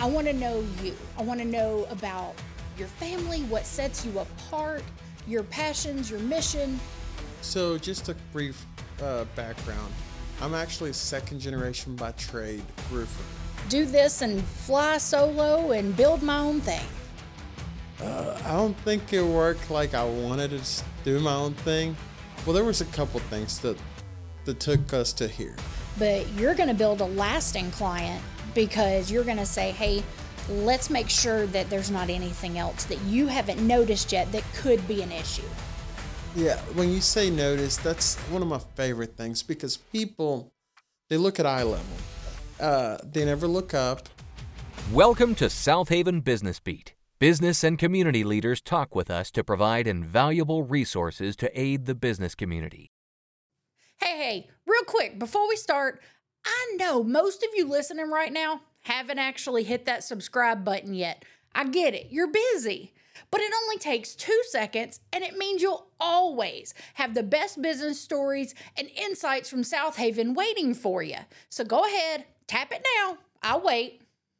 I want to know you. I want to know about your family, what sets you apart, your passions, your mission. So, just a brief background. I'm actually a second generation by trade roofer. Do this and fly solo and build my own thing. I don't think it worked like I wanted to do my own thing. Well, there was a couple things that took us to here. But you're going to build a lasting client because you're going to say, hey, let's make sure that there's not anything else that you haven't noticed yet that could be an issue. Yeah, when you say notice, that's one of my favorite things because people, they look at eye level. They never look up. Welcome to South Haven Business Beat. Business and community leaders talk with us to provide invaluable resources to aid the business community. Hey, real quick, before we start, I know most of you listening right now haven't actually hit that subscribe button yet. I get it, you're busy. But it only takes 2 seconds, and it means you'll always have the best business stories and insights from South Haven waiting for you. So go ahead, tap it now. I'll wait.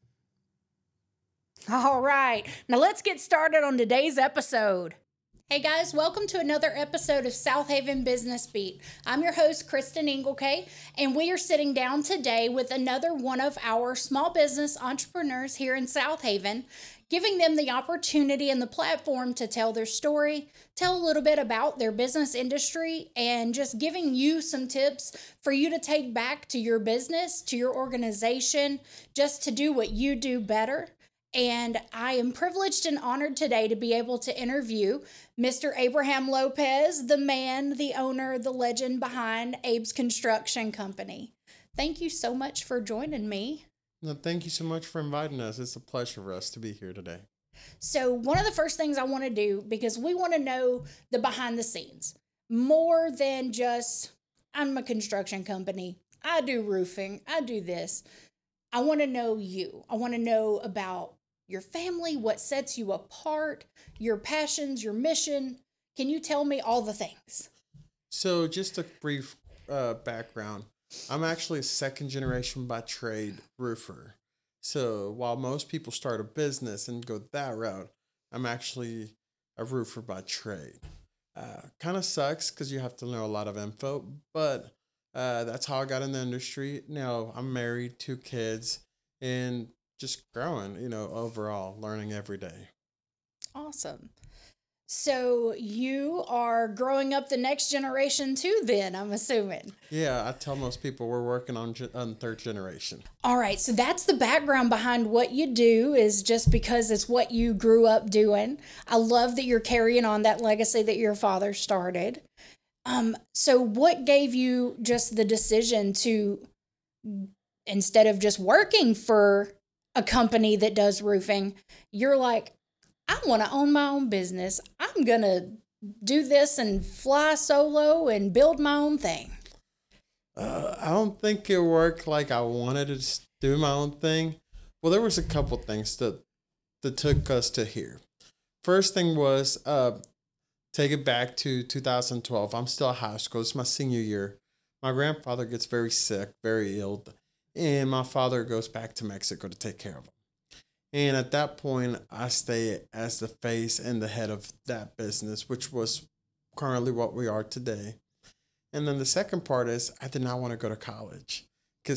All right, now let's get started on today's episode. Hey guys, welcome to another episode of South Haven Business Beat. I'm your host, Kristen Engelke, and we are sitting down today with another one of our small business entrepreneurs here in South Haven, giving them the opportunity and the platform to tell their story, tell a little bit about their business industry, and just giving you some tips for you to take back to your business, to your organization, just to do what you do better. And I am privileged and honored today to be able to interview Mr. Abraham Lopez, the man, the owner, the legend behind Abe's Construction Company. Thank you so much for joining me. No, thank you so much for inviting us. It's a pleasure for us to be here today. So one of the first things I want to do, because we want to know the behind the scenes, more than just, I'm a construction company, I do roofing, I do this. I want to know you. I want to know about your family, what sets you apart, your passions, your mission. Can you tell me all the things? So, just a brief background. I'm actually a second generation by trade roofer. So, while most people start a business and go that route, I'm actually a roofer by trade. Kind of sucks because you have to know a lot of info, but that's how I got in the industry. Now, I'm married, 2 kids, and just growing, overall, learning every day. Awesome. So you are growing up the next generation too, then, I'm assuming. Yeah, I tell most people we're working on 3rd generation. All right, so that's the background behind what you do, is just because it's what you grew up doing. I love that you're carrying on that legacy that your father started. So what gave you just the decision to, instead of just working for a company that does roofing, you're like, I want to own my own business. I'm going to do this and fly solo and build my own thing. I don't think it worked like I wanted to do my own thing. Well, there was a couple things that took us to here. First thing was take it back to 2012. I'm still at high school. It's my senior year. My grandfather gets very sick, very ill, and my father goes back to Mexico to take care of him. And at that point, I stay as the face and the head of that business, which was currently what we are today. And then the second part is I did not want to go to college because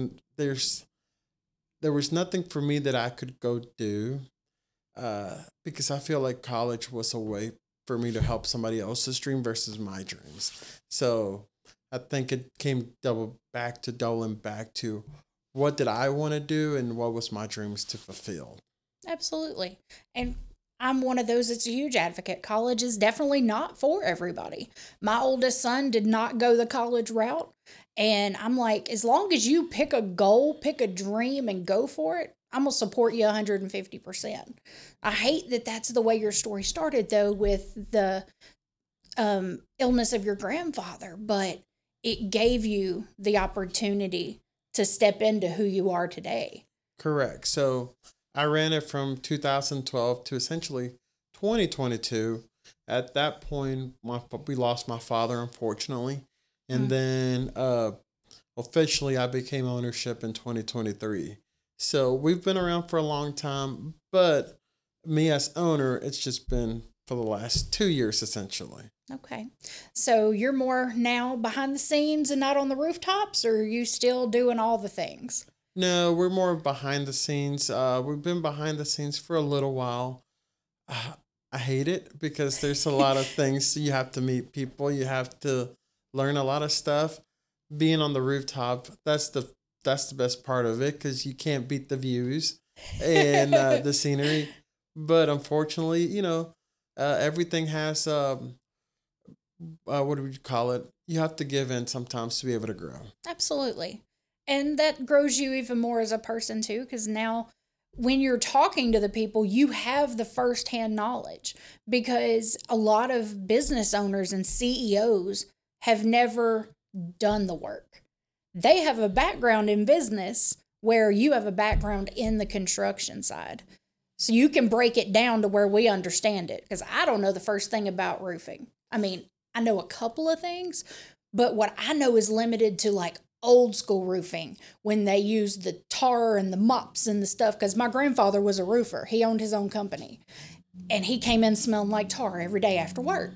there was nothing for me that I could go do because I feel like college was a way for me to help somebody else's dream versus my dreams. So I think it came doubling back to what did I want to do and what was my dreams to fulfill. Absolutely. And I'm one of those that's a huge advocate. College is definitely not for everybody. My oldest son did not go the college route. And I'm like, as long as you pick a goal, pick a dream, and go for it, I'm going to support you 150%. I hate that that's the way your story started, though, with the illness of your grandfather. But it gave you the opportunity to step into who you are today. Correct. So I ran it from 2012 to essentially 2022. At that point, we lost my father, unfortunately. And then officially I became ownership in 2023. So we've been around for a long time, but me as owner, it's just been for the last 2 years essentially. Okay. So you're more now behind the scenes and not on the rooftops, or are you still doing all the things? No, we're more behind the scenes. We've been behind the scenes for a little while. Uh, I hate it because there's a lot of things. You have to meet people. You have to learn a lot of stuff. Being on the rooftop, that's the best part of it because you can't beat the views and the scenery. But unfortunately, everything has what do we call it? You have to give in sometimes to be able to grow. Absolutely. And that grows you even more as a person, too, because now when you're talking to the people, you have the firsthand knowledge because a lot of business owners and CEOs have never done the work. They have a background in business where you have a background in the construction side. So you can break it down to where we understand it because I don't know the first thing about roofing. I mean, I know a couple of things, but what I know is limited to like old school roofing when they used the tar and the mops and the stuff because my grandfather was a roofer. He owned his own company and he came in smelling like tar every day after work.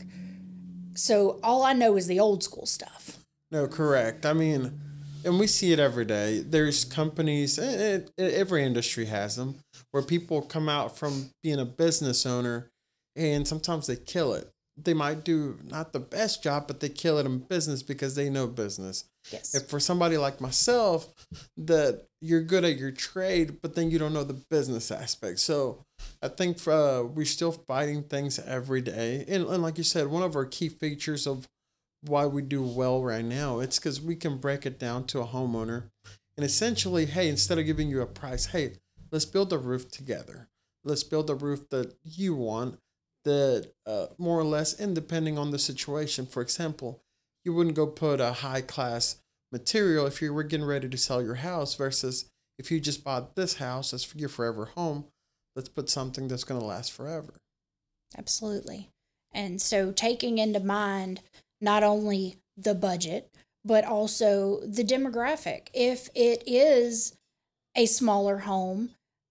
So all I know is the old school stuff. No, correct. I mean, and we see it every day. There's companies, every industry has them, where people come out from being a business owner and sometimes they kill it. They might do not the best job, but they kill it in business because they know business. Yes. If for somebody like myself, that you're good at your trade, but then you don't know the business aspect. So I think we're still fighting things every day. And like you said, one of our key features of why we do well right now, it's because we can break it down to a homeowner. And essentially, hey, instead of giving you a price, hey, let's build a roof together. Let's build a roof that you want, that more or less, and depending on the situation. For example, you wouldn't go put a high class material if you were getting ready to sell your house versus if you just bought this house as your forever home. Let's put something that's going to last forever. Absolutely. And so taking into mind not only the budget, but also the demographic. If it is a smaller home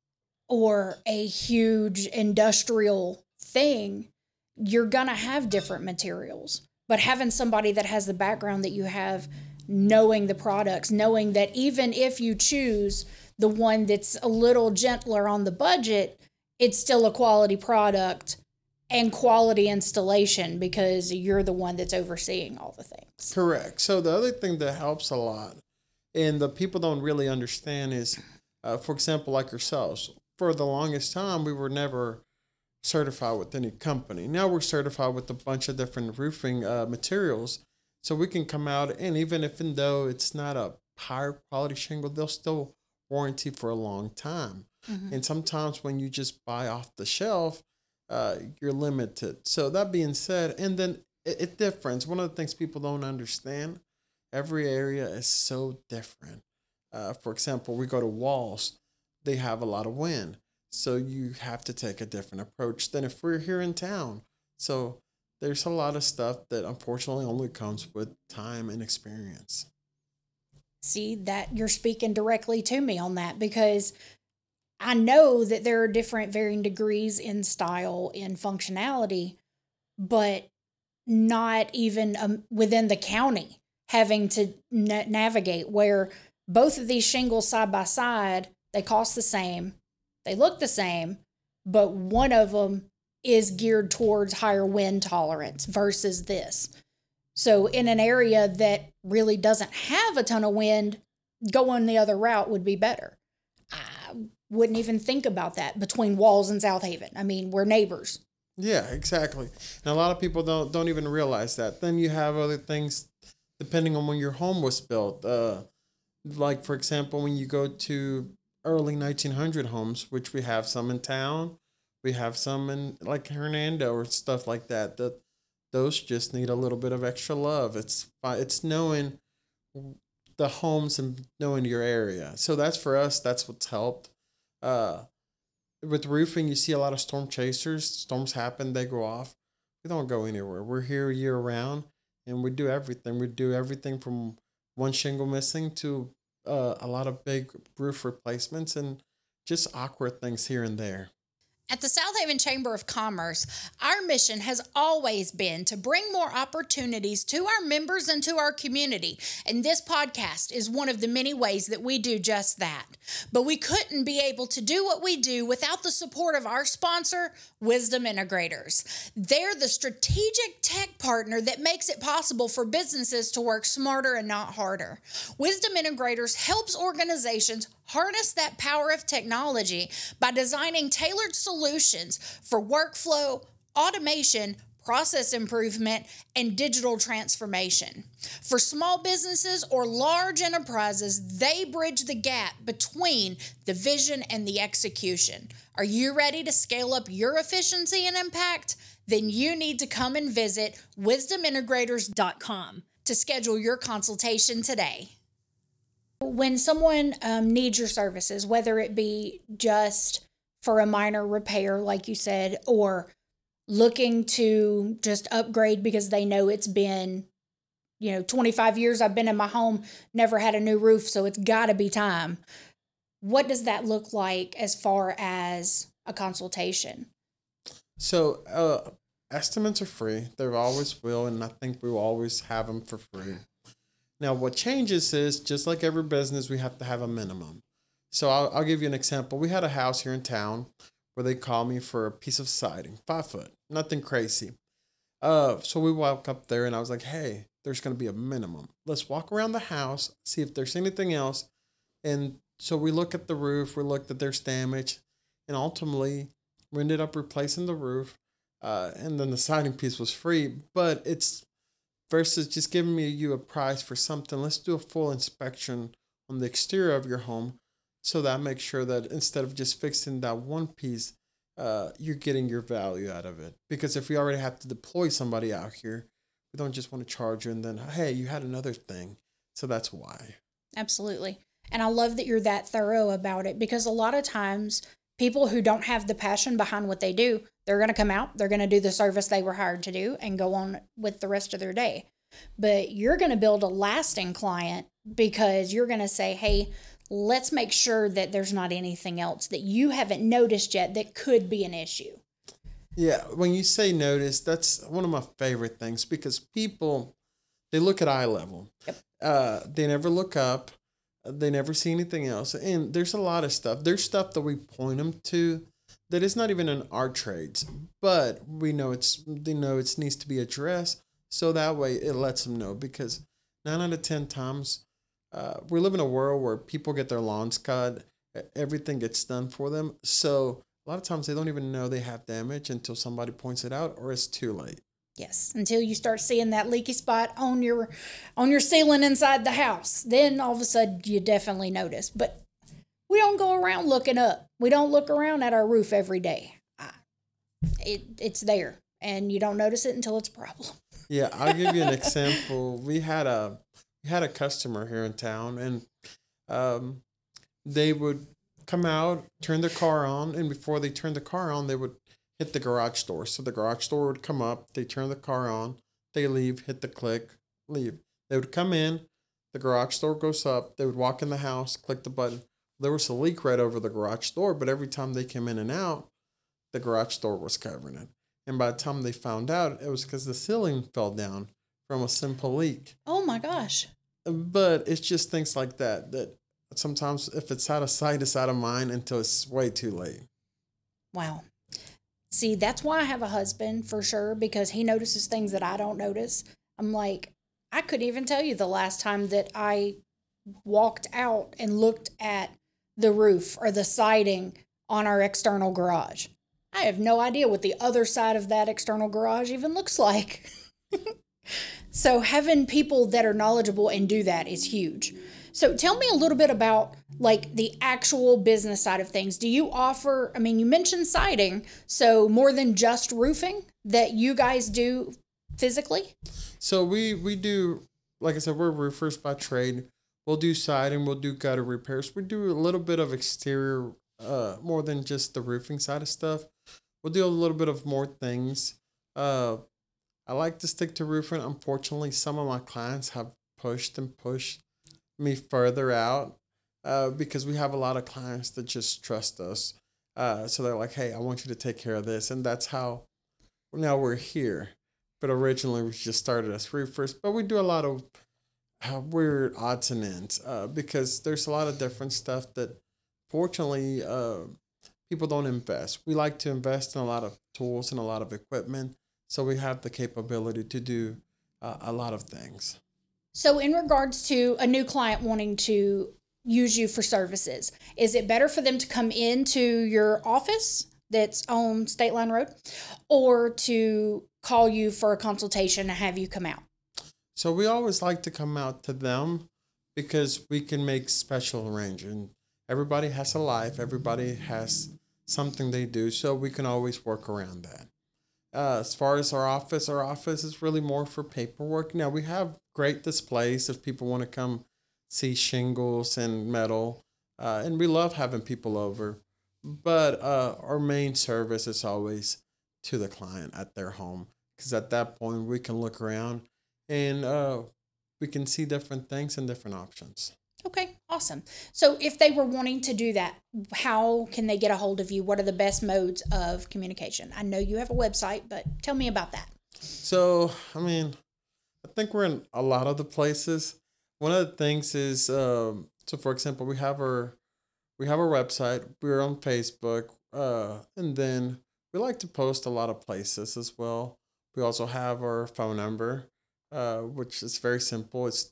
or a huge industrial thing, you're going to have different materials. But having somebody that has the background that you have, knowing the products, knowing that even if you choose the one that's a little gentler on the budget, it's still a quality product and quality installation because you're the one that's overseeing all the things. Correct. So the other thing that helps a lot and the people don't really understand is, for example, like yourselves, for the longest time, we were never certified with any company. Now we're certified with a bunch of different roofing materials. So we can come out and even though it's not a higher quality shingle, they'll still warranty for a long time. Mm-hmm. And sometimes when you just buy off the shelf, you're limited. So that being said, and then it differs. One of the things people don't understand, every area is so different. For example, we go to walls, they have a lot of wind. So you have to take a different approach than if we're here in town. So there's a lot of stuff that unfortunately only comes with time and experience. See, that you're speaking directly to me on that because I know that there are different varying degrees in style and functionality, but not even within the county having to navigate where both of these shingles side by side, they cost the same, they look the same, but one of them is geared towards higher wind tolerance versus this. So in an area that really doesn't have a ton of wind, going the other route would be better. I wouldn't even think about that between Walls and South Haven. I mean, we're neighbors. Yeah, exactly. And a lot of people don't even realize that. Then you have other things depending on when your home was built. Like, for example, when you go to early 1900 homes, which we have some in town, we have some in like Hernando or stuff like that. Those just need a little bit of extra love. It's knowing the homes and knowing your area. So that's for us. That's what's helped. With roofing, you see a lot of storm chasers. Storms happen, they go off. We don't go anywhere. We're here year round, and we do everything. We do everything from one shingle missing to a lot of big roof replacements and just awkward things here and there. At the South Haven Chamber of Commerce, our mission has always been to bring more opportunities to our members and to our community. And this podcast is one of the many ways that we do just that. But we couldn't be able to do what we do without the support of our sponsor, Wisdom Integrators. They're the strategic tech partner that makes it possible for businesses to work smarter and not harder. Wisdom Integrators helps organizations harness that power of technology by designing tailored solutions for workflow, automation, process improvement, and digital transformation. For small businesses or large enterprises, they bridge the gap between the vision and the execution. Are you ready to scale up your efficiency and impact? Then you need to come and visit wisdomintegrators.com to schedule your consultation today. When someone needs your services, whether it be just for a minor repair, like you said, or looking to just upgrade because they know it's been, 25 years I've been in my home, never had a new roof, so it's got to be time. What does that look like as far as a consultation? So estimates are free. They always will, and I think we will always have them for free. Now, what changes is, just like every business, we have to have a minimum. So I'll give you an example. We had a house here in town where they called me for a piece of siding, 5 foot, nothing crazy. So we walk up there and I was like, hey, there's going to be a minimum. Let's walk around the house, see if there's anything else. And so we look at the roof, we looked at there's damage, and ultimately we ended up replacing the roof. And then the siding piece was free, but it's versus just giving you a price for something. Let's do a full inspection on the exterior of your home, so that makes sure that instead of just fixing that one piece, you're getting your value out of it. Because if we already have to deploy somebody out here, we don't just want to charge you and then, hey, you had another thing. So that's why. Absolutely. And I love that you're that thorough about it, because a lot of times people who don't have the passion behind what they do, they're going to come out, they're going to do the service they were hired to do and go on with the rest of their day. But you're going to build a lasting client because you're going to say, hey, let's make sure that there's not anything else that you haven't noticed yet that could be an issue. Yeah, when you say notice, that's one of my favorite things, because people, they look at eye level. Yep. They never look up. They never see anything else. And there's a lot of stuff. There's stuff that we point them to that is not even in our trades, but they know it needs to be addressed. So that way it lets them know, because 9 out of 10 times we live in a world where people get their lawns cut, everything gets done for them. So a lot of times they don't even know they have damage until somebody points it out, or it's too late. Yes, until you start seeing that leaky spot on your ceiling inside the house. Then all of a sudden you definitely notice. But we don't go around looking up. We don't look around at our roof every day. It's there, and you don't notice it until it's a problem. Yeah, I'll give you an example. We had a customer here in town, and they would come out, turn their car on, and before they turned the car on, they would hit the garage door. So the garage door would come up, they turn the car on, they leave, hit the click, leave. They would come in, the garage door goes up, they would walk in the house, click the button. There was a leak right over the garage door, but every time they came in and out, the garage door was covering it. And by the time they found out, it was because the ceiling fell down from a simple leak. Oh my gosh. But it's just things like that sometimes, if it's out of sight, it's out of mind until it's way too late. Wow. See, that's why I have a husband, for sure, because he notices things that I don't notice. I'm like, I couldn't even tell you the last time that I walked out and looked at the roof or the siding on our external garage. I have no idea what the other side of that external garage even looks like. So having people that are knowledgeable and do that is huge. So tell me a little bit about like the actual business side of things. Do you offer, you mentioned siding, so more than just roofing that you guys do physically? So we do, like I said, we're roofers by trade. We'll do siding, we'll do gutter repairs. We do a little bit of exterior, more than just the roofing side of stuff. We'll do a little bit of more things. I like to stick to roofing. Unfortunately, some of my clients have pushed me further out because we have a lot of clients that just trust us. So they're like, hey, I want you to take care of this. And that's how now we're here. But originally we just started as roofers. But we do a lot of weird odds and ends because there's a lot of different stuff that fortunately people don't invest. We like to invest in a lot of tools and a lot of equipment. So we have the capability to do a lot of things. So, in regards to a new client wanting to use you for services, is it better for them to come into your office that's on State Line Road or to call you for a consultation and have you come out? So we always like to come out to them because we can make special arrangements. Everybody has a life, everybody has something they do, so we can always work around that. As far as our office is really more for paperwork. Now, we have great displays if people want to come see shingles and metal, and we love having people over. But our main service is always to the client at their home because at that point we can look around and we can see different things and different options. Okay, awesome. So if they were wanting to do that, how can they get a hold of you? What are the best modes of communication? I know you have a website, but tell me about that. So, I mean, I think we're in a lot of the places. One of the things is, so for example, we have our website. We're on Facebook, and then we like to post a lot of places as well. We also have our phone number, which is very simple. It's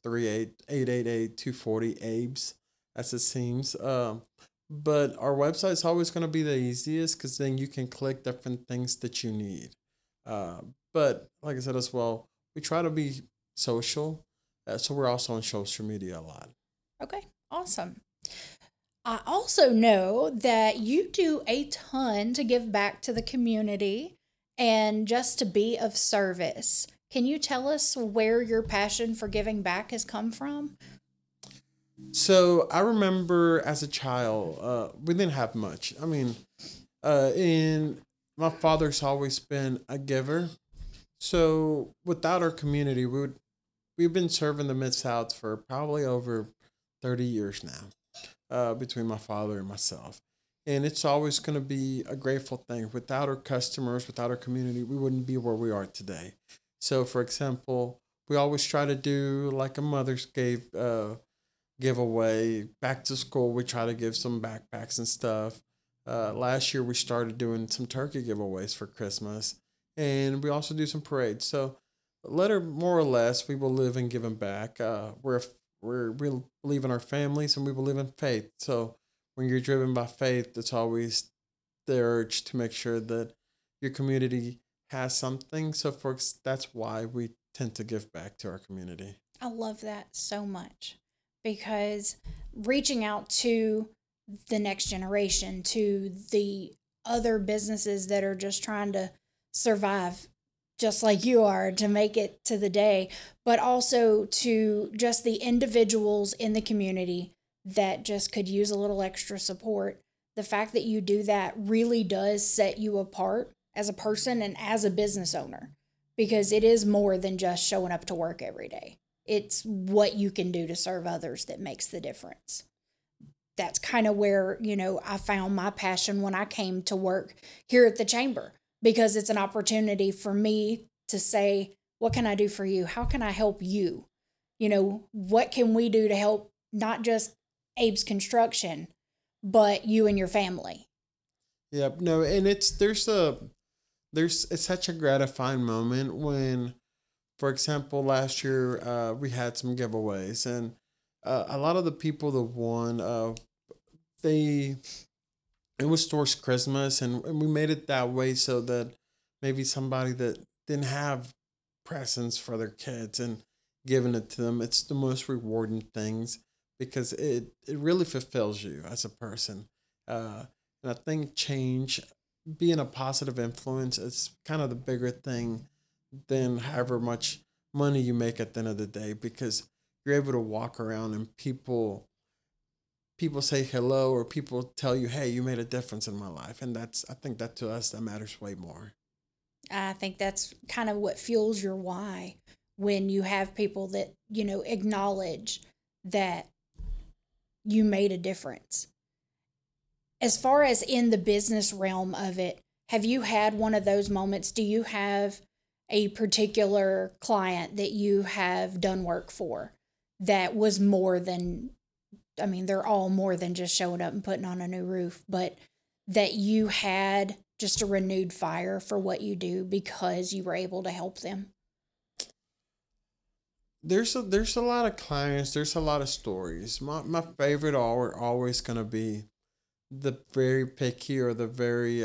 38888 ABES, as it seems. But our website is always going to be the easiest because then you can click different things that you need. But like I said as well, we try to be social. So we're also on social media a lot. Okay, awesome. I also know that you do a ton to give back to the community and just to be of service. Can you tell us where your passion for giving back has come from? So I remember as a child, we didn't have much. I mean, and my father's always been a giver. So without our community, we've been serving the Mid-South for probably over 30 years now, between my father and myself. And it's always going to be a grateful thing. Without our customers, without our community, we wouldn't be where we are today. So, for example, we always try to do like a Mother's Day giveaway. Back to school, we try to give some backpacks and stuff. Last year, we started doing some turkey giveaways for Christmas. And we also do some parades. So, more or less, we will live in giving back. We believe in our families and we believe in faith. So when you're driven by faith, it's always the urge to make sure that your community has something. So that's why we tend to give back to our community. I love that so much because reaching out to the next generation, to the other businesses that are just trying to survive just like you are to make it to the day, but also to just the individuals in the community that just could use a little extra support. The fact that you do that really does set you apart as a person and as a business owner, because it is more than just showing up to work every day. It's what you can do to serve others that makes the difference. That's kind of where, I found my passion when I came to work here at the chamber, because it's an opportunity for me to say, what can I do for you? How can I help you? What can we do to help not just Abe's Construction, but you and your family? Yeah, no, and it's such a gratifying moment when, for example, last year we had some giveaways, and a lot of the people that won, it was towards Christmas, and we made it that way so that maybe somebody that didn't have presents for their kids and giving it to them, it's the most rewarding things because it really fulfills you as a person. And I think being a positive influence, is kind of the bigger thing than however much money you make at the end of the day, because you're able to walk around and people say hello, or people tell you, hey, you made a difference in my life. And I think that to us, that matters way more. I think that's kind of what fuels your why, when you have people that, acknowledge that you made a difference. As far as in the business realm of it, have you had one of those moments? Do you have a particular client that you have done work for that was more than, I mean, they're all more than just showing up and putting on a new roof, but that you had just a renewed fire for what you do because you were able to help them? There's a lot of clients. There's a lot of stories. My favorite are always gonna be the very picky or the very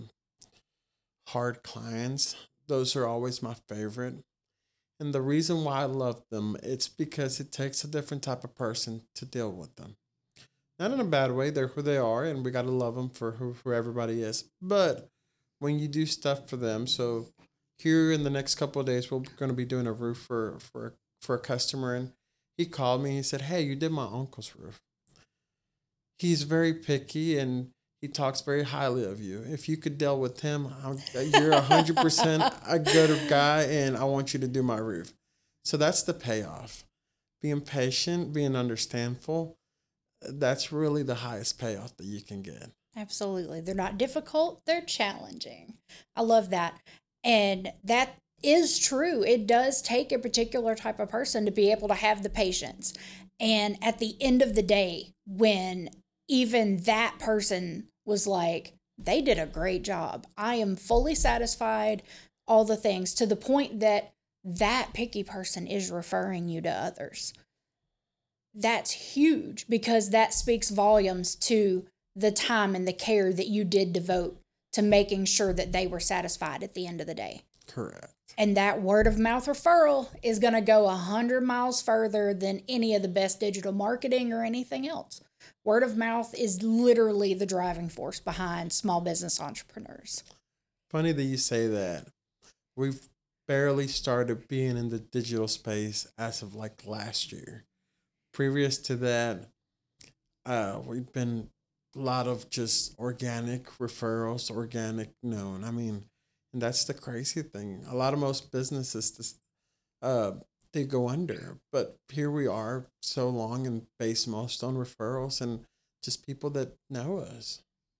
hard clients. Those are always my favorite. And the reason why I love them, it's because it takes a different type of person to deal with them. Not in a bad way. They're who they are, and we gotta love them for who everybody is. But when you do stuff for them, so here in the next couple of days, we're gonna be doing a roof for a customer, and he called me. He said, "Hey, you did my uncle's roof. He's very picky and he talks very highly of you. If you could deal with him, you're 100% a good guy, and I want you to do my roof." So that's the payoff. Being patient, being understandful, that's really the highest payoff that you can get. Absolutely. They're not difficult, they're challenging. I love that. And that is true. It does take a particular type of person to be able to have the patience. And at the end of the day, when even that person was like, they did a great job, I am fully satisfied, all the things, to the point that that picky person is referring you to others. That's huge, because that speaks volumes to the time and the care that you did devote to making sure that they were satisfied at the end of the day. Correct. And that word of mouth referral is going to go 100 miles further than any of the best digital marketing or anything else. Word of mouth is literally the driving force behind small business entrepreneurs. Funny that you say that. We've barely started being in the digital space as of like last year. Previous to that, we've been a lot of just organic referrals, organic known. I mean, and that's the crazy thing. A lot of most businesses, they go under, but here we are so long and based most on referrals and just people that know us.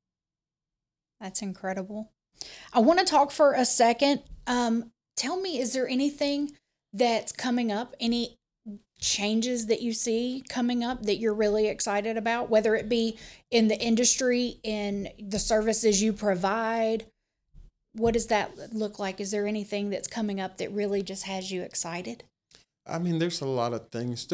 That's incredible. I want to talk for a second. Tell me, is there anything that's coming up? Any changes that you see coming up that you're really excited about, whether it be in the industry, in the services you provide? What does that look like? Is there anything that's coming up that really just has you excited? I mean, there's a lot of things.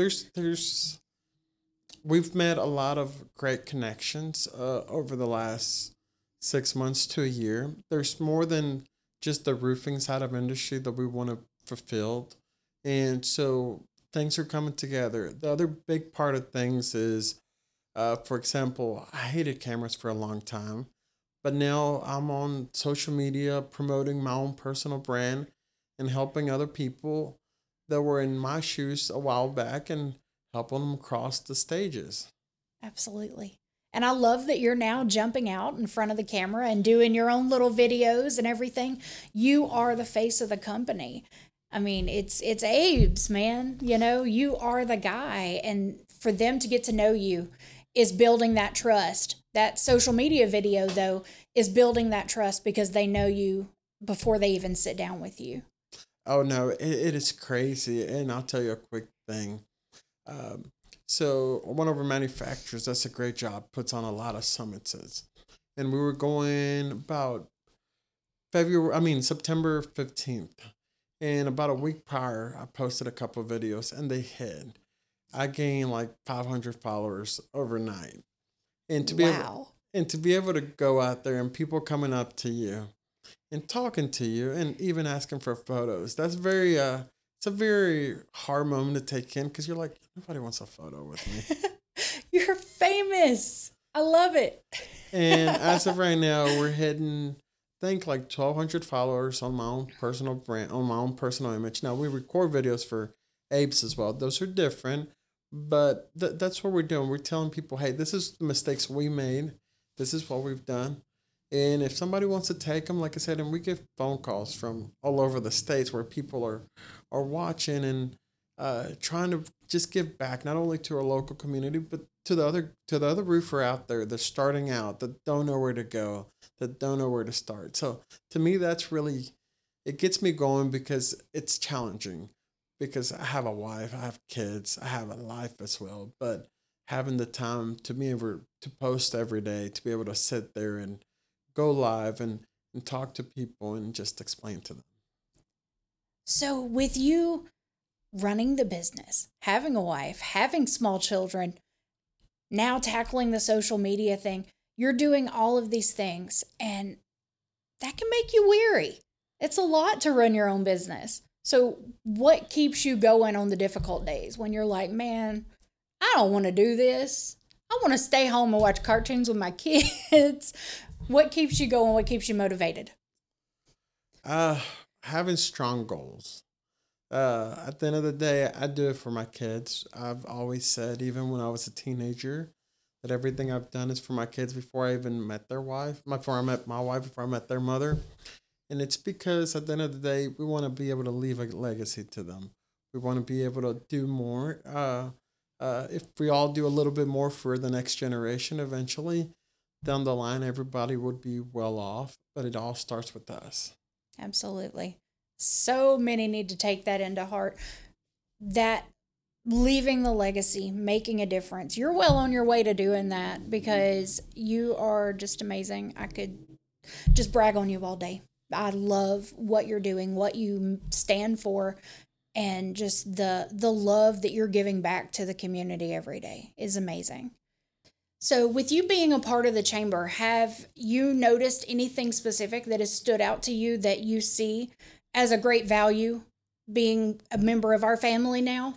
We've made a lot of great connections over the last 6 months to a year. There's more than just the roofing side of industry that we want to fulfill. And so things are coming together. The other big part of things is, for example, I hated cameras for a long time, but now I'm on social media promoting my own personal brand and helping other people that were in my shoes a while back and helping them cross the stages. Absolutely. And I love that you're now jumping out in front of the camera and doing your own little videos and everything. You are the face of the company. I mean, it's Abe's, man. You know, you are the guy. And for them to get to know you is building that trust. That social media video, though, is building that trust because they know you before they even sit down with you. Oh, no, it is crazy. And I'll tell you a quick thing. So one of our manufacturers does a great job, puts on a lot of summits. And we were going about September 15th. And about a week prior, I posted a couple of videos and they hit. I gained like 500 followers overnight. And to be able to go out there and people coming up to you and talking to you and even asking for photos, that's it's a very hard moment to take in because you're like, nobody wants a photo with me. You're famous. I love it. And as of right now, we're hitting, I think, like 1,200 followers on my own personal brand, on my own personal image. Now, we record videos for Abe's as well. Those are different, but that's what we're doing. We're telling people, hey, this is the mistakes we made. This is what we've done. And if somebody wants to take them, like I said, and we get phone calls from all over the states where people are watching and trying to just give back, not only to our local community, but to the other roofer out there that's starting out, that don't know where to go, that don't know where to start. So to me, that's really, it gets me going because it's challenging. Because I have a wife, I have kids, I have a life as well. But having the time to be able to post every day, to be able to sit there and go live and talk to people and just explain to them. So with you running the business, having a wife, having small children, now tackling the social media thing, you're doing all of these things, and that can make you weary. It's a lot to run your own business. So what keeps you going on the difficult days when you're like, man, I don't want to do this. I want to stay home and watch cartoons with my kids. What keeps you going? What keeps you motivated? Having strong goals. At the end of the day, I do it for my kids. I've always said, even when I was a teenager, that everything I've done is for my kids before I even met their wife, before I met my wife, before I met their mother. And it's because at the end of the day, we want to be able to leave a legacy to them. We want to be able to do more. If we all do a little bit more for the next generation, eventually, down the line, everybody would be well off. But it all starts with us. Absolutely. So many need to take that into heart. That leaving the legacy, making a difference. You're well on your way to doing that because you are just amazing. I could just brag on you all day. I love what you're doing, what you stand for, and just the love that you're giving back to the community every day is amazing. So with you being a part of the chamber, have you noticed anything specific that has stood out to you that you see as a great value being a member of our family now?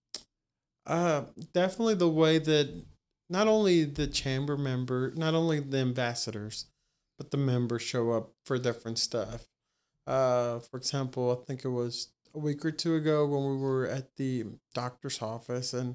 Definitely the way that not only the chamber member, not only the ambassadors, but the members show up for different stuff. For example, I think it was a week or two ago when we were at the doctor's office, and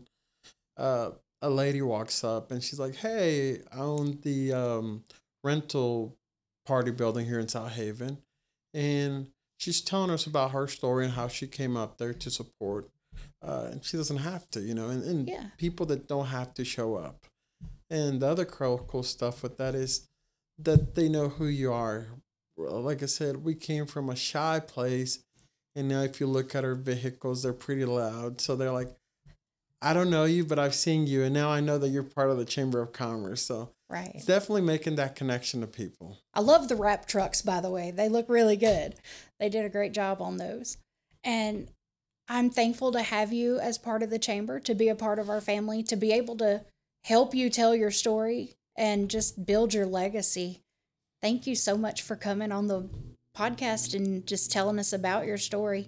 a lady walks up and she's like, "Hey, I own the rental party building here in South Haven," and she's telling us about her story and how she came up there to support. And she doesn't have to, and Yeah. people that don't have to show up. And the other cool stuff with that is that they know who you are. Like I said, we came from a shy place, and now if you look at our vehicles, they're pretty loud. So they're like, I don't know you, but I've seen you, and now I know that you're part of the Chamber of Commerce. So Right. it's definitely making that connection to people. I love the wrap trucks, by the way. They look really good. They did a great job on those. And I'm thankful to have you as part of the chamber, to be a part of our family, to be able to help you tell your story and just build your legacy. Thank you so much for coming on the podcast and just telling us about your story.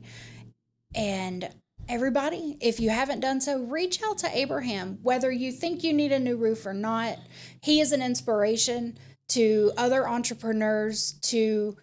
And everybody, if you haven't done so, reach out to Abraham. Whether you think you need a new roof or not, he is an inspiration to other entrepreneurs, to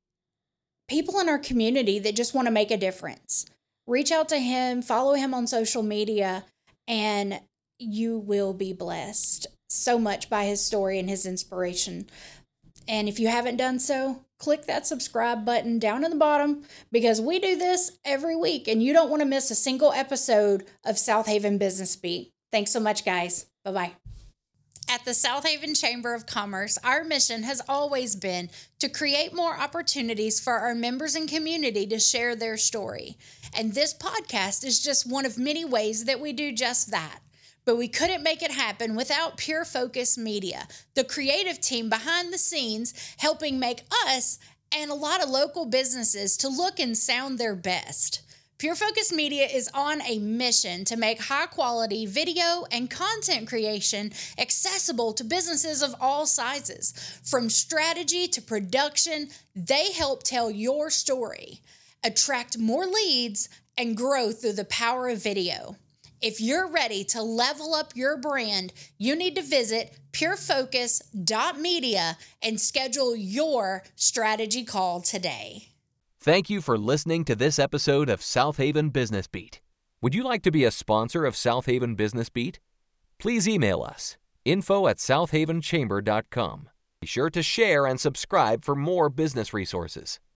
people in our community that just want to make a difference. Reach out to him, follow him on social media, and you will be blessed so much by his story and his inspiration. And if you haven't done so, click that subscribe button down in the bottom, because we do this every week and you don't want to miss a single episode of South Haven Business Beat. Thanks so much, guys. Bye-bye. At the South Haven Chamber of Commerce, our mission has always been to create more opportunities for our members and community to share their story. And this podcast is just one of many ways that we do just that. But we couldn't make it happen without Pure Focus Media, the creative team behind the scenes helping make us and a lot of local businesses to look and sound their best. Pure Focus Media is on a mission to make high-quality video and content creation accessible to businesses of all sizes. From strategy to production, they help tell your story, attract more leads, and grow through the power of video. If you're ready to level up your brand, you need to visit purefocus.media and schedule your strategy call today. Thank you for listening to this episode of South Haven Business Beat. Would you like to be a sponsor of South Haven Business Beat? Please email us, info@southavenchamber.com. Be sure to share and subscribe for more business resources.